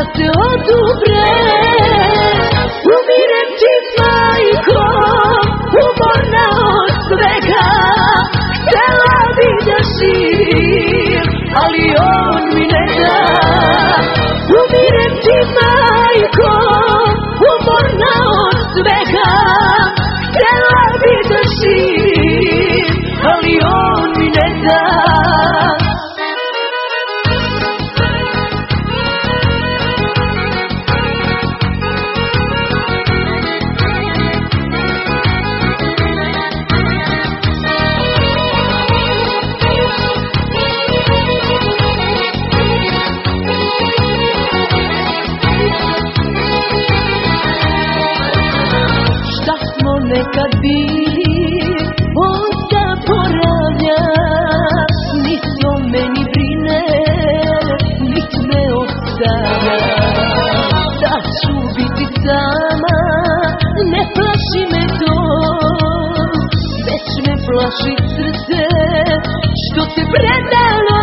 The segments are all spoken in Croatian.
se odubre. Umirem ti majko, umorna od svega. Htela bi da živim, ali on mi ne da. Umirem ti majko, umorna od svega. Htela bi da živim, ali on mi ne da. Nekad bili, on zaboravlja, nit o meni brine, nit me ostavlja. Da ću biti sama, ne plaši me to, već me plaši srce što te predalo.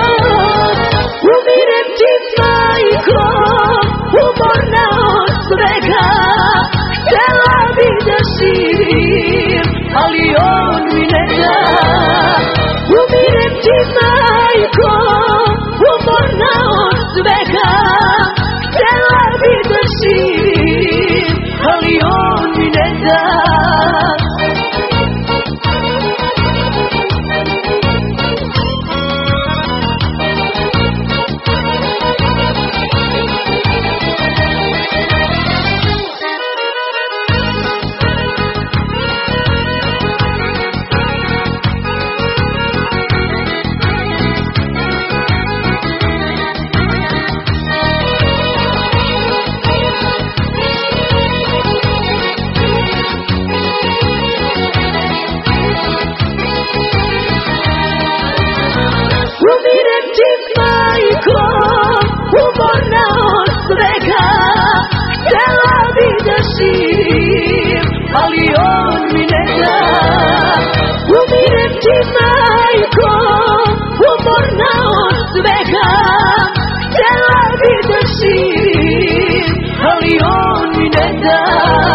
Umirem ti majko, umorna od svega. Htela bi da živim, ali on mi ne da. Umirem ti majko, umorna od svega. Htela bi da živim, ali on mi ne da. Umirem ti majko, umorna od svega. Htela bi da živim, ali on mi ne da. Umirem ti majko, umorna od svega. Htela bi da živim, ali on mi ne da.